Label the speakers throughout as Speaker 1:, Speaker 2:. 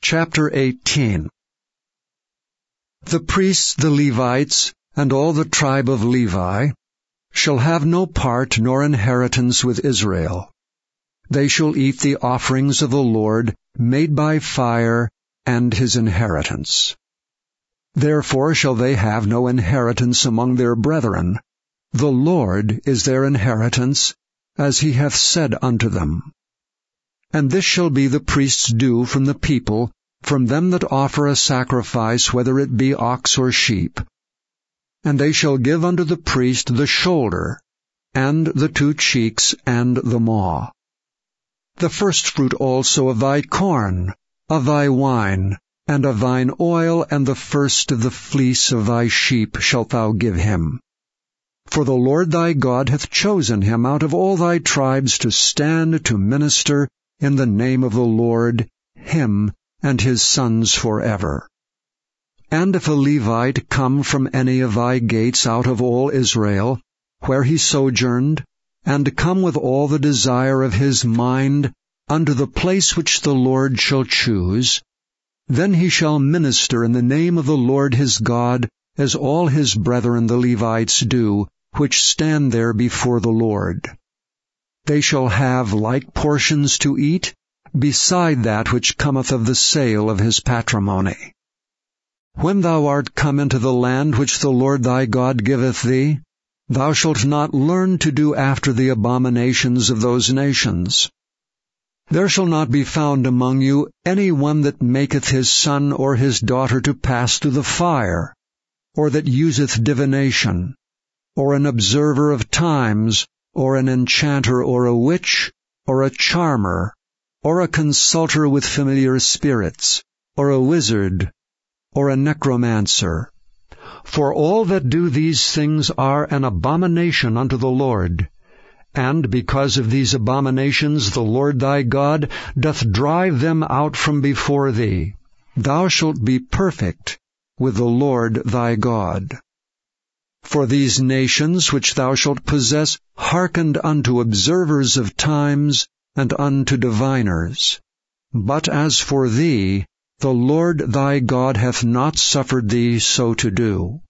Speaker 1: Chapter 18. The priests, the Levites, and all the tribe of Levi shall have no part nor inheritance with Israel. They shall eat the offerings of the Lord made by fire and his inheritance. Therefore shall they have no inheritance among their brethren. The Lord is their inheritance, as he hath said unto them. And this shall be the priest's due from the people, from them that offer a sacrifice, whether it be ox or sheep. And they shall give unto the priest the shoulder, and the 2 cheeks, and the maw. The firstfruit also of thy corn, of thy wine, and of thine oil, and the first of the fleece of thy sheep shalt thou give him. For the Lord thy God hath chosen him out of all thy tribes to stand to minister in the name of the Lord, him and his sons forever. And if a Levite come from any of thy gates out of all Israel, where he sojourned, and come with all the desire of his mind unto the place which the Lord shall choose, then he shall minister in the name of the Lord his God, as all his brethren the Levites do, which stand there before the Lord. They shall have like portions to eat, beside that which cometh of the sale of his patrimony. When thou art come into the land which the Lord thy God giveth thee, thou shalt not learn to do after the abominations of those nations. There shall not be found among you any one that maketh his son or his daughter to pass through the fire, or that useth divination, or an observer of times, or an enchanter, or a witch, or a charmer, or a consulter with familiar spirits, or a wizard, or a necromancer. For all that do these things are an abomination unto the Lord. And because of these abominations the Lord thy God doth drive them out from before thee. Thou shalt be perfect with the Lord thy God. For these nations which thou shalt possess hearkened unto observers of times and unto diviners. But as for thee, the Lord thy God hath not suffered thee so to do.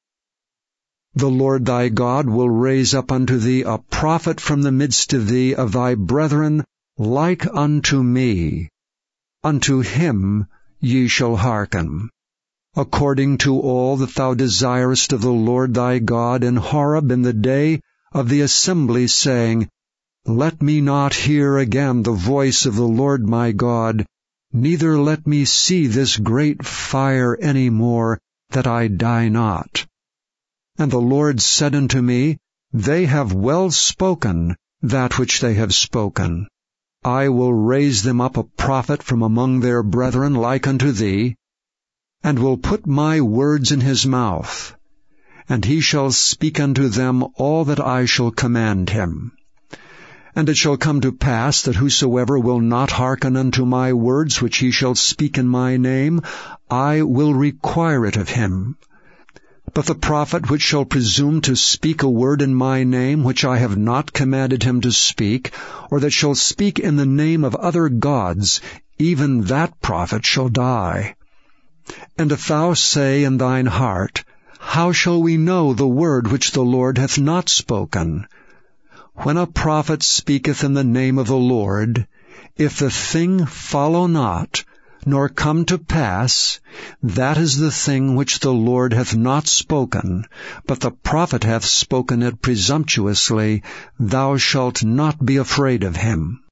Speaker 1: The Lord thy God will raise up unto thee a prophet from the midst of thee of thy brethren, like unto me. Unto him ye shall hearken, according to all that thou desirest of the Lord thy God in Horeb in the day of the assembly, saying, Let me not hear again the voice of the Lord my God, neither let me see this great fire any more, that I die not. And the Lord said unto me, They have well spoken that which they have spoken. I will raise them up a prophet from among their brethren like unto thee, and will put my words in his mouth, and he shall speak unto them all that I shall command him. And it shall come to pass that whosoever will not hearken unto my words which he shall speak in my name, I will require it of him. But the prophet which shall presume to speak a word in my name which I have not commanded him to speak, or that shall speak in the name of other gods, even that prophet shall die. And if thou say in thine heart, How shall we know the word which the Lord hath not spoken? When a prophet speaketh in the name of the Lord, if the thing follow not, nor come to pass, that is the thing which the Lord hath not spoken, but the prophet hath spoken it presumptuously, thou shalt not be afraid of him.